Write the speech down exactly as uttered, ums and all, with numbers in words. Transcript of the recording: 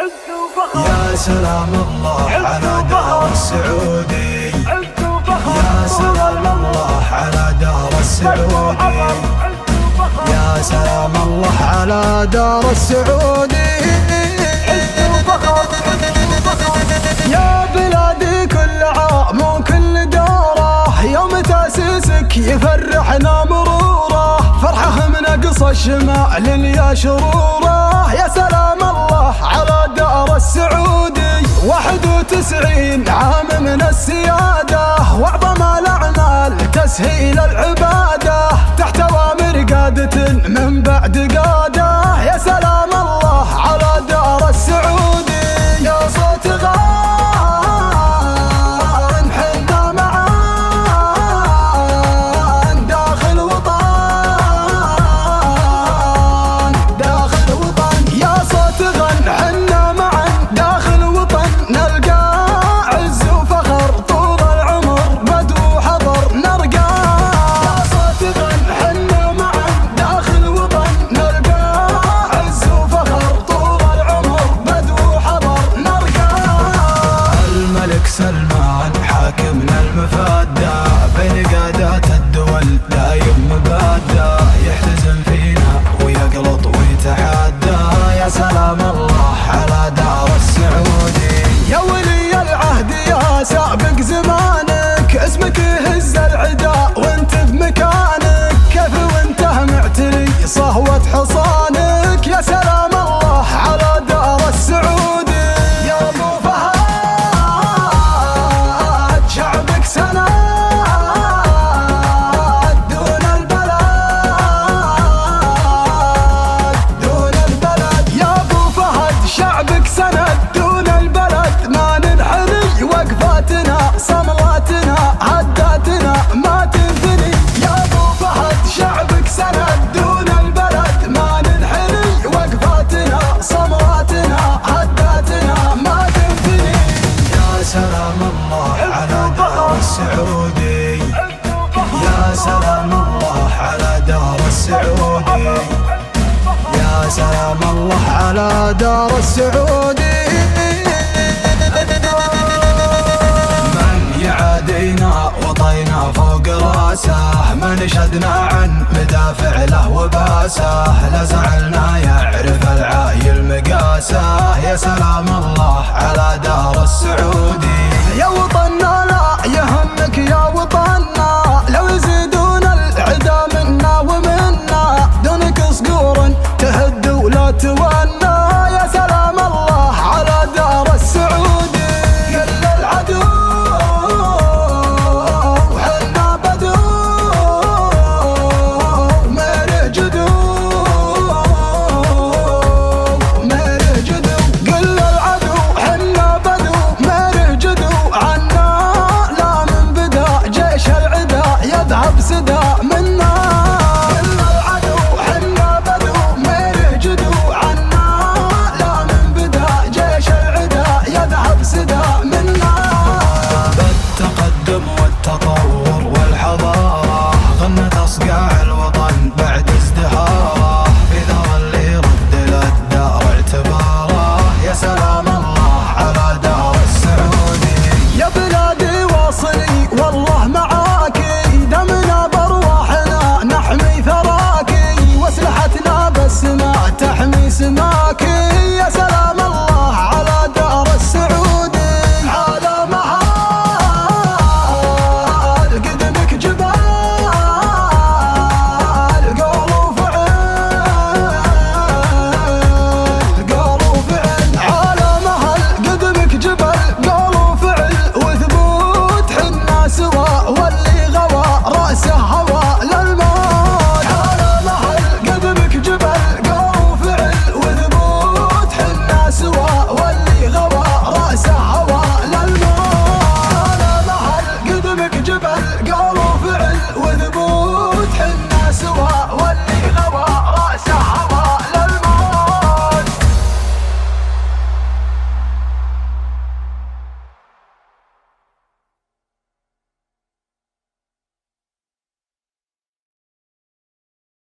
يا سلام الله على دار السعودي، يا سلام الله على دار السعودي، يا سلام الله على دار السعودي. يا بلادي كل عام وكل دوره، يوم تأسيسك يفرحنا مروره، فرحه من أقصى الشمال يا شروره. يا سلام الله على دار السعودي، واحد وتسعين عام من السيادة، وأعظم الأعمال تسهيل العبادة، تحت أوامر قادة من بعد قادة. يا سلام الله على دار السعودي، يا صوت غان حنا معان داخل وطن، داخل وطن. يا صوت غان حنا معان داخل وطن، نلقى عز وفخر طول العمر بدو حضر نرقى. يا صوت غان حنا معان داخل وطن، نلقى عز وفخر طول العمر بدو حضر نرقى. الملك سلمان حاكمنا المفادى، بين قادات الدول دايم مبادى، يحتزم فينا ويقلط ويتحدى. يا سلام الله على دار السعودي، يا ولي العهد يا سابق زمانك، اسمك يهز العدا وانت بمكانك، كيف وانت معتري صهوة حصانك. يا سلام الله على دار السعودي، يا ابو فهد شعبك سند دون البلد، دون البلد. يا ابو فهد شعبك سند دون البلد، ما ننحني وقفاتنا صملاتنا عداتنا ما تنثني. يا ابو فهد شعبك سند دون البلد، ما ننحني وقفاتنا صملاتنا عداتنا ما تنثني. يا سلام الله على دار السعودي، يا سلام الله على دار السعودي، يا سلام الله على دار السعودي. من يعادينا وطينا فوق راسه، من شدنا عن مدافع له وباسه، لا زعلنا يعرف العايل مقاسه. يا سلام الله على دار السعودي.